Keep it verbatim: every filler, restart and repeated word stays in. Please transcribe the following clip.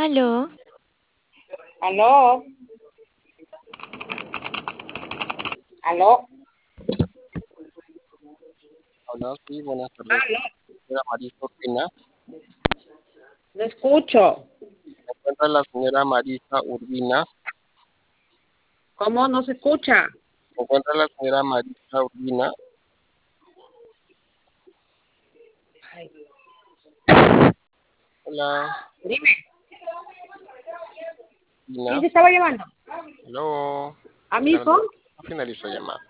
Aló, Aló, aló, Hola, sí, buenas tardes. Señora Marisa Urbina. no escucho. ¿Se encuentra la señora Marisa Urbina? ¿Cómo no se escucha? ¿Se encuentra la señora Marisa Urbina? Ay, Hola, dime, Urbina. ¿quién te estaba llamando? Hello. ¿A mí Mira, son? no finalizó llamada.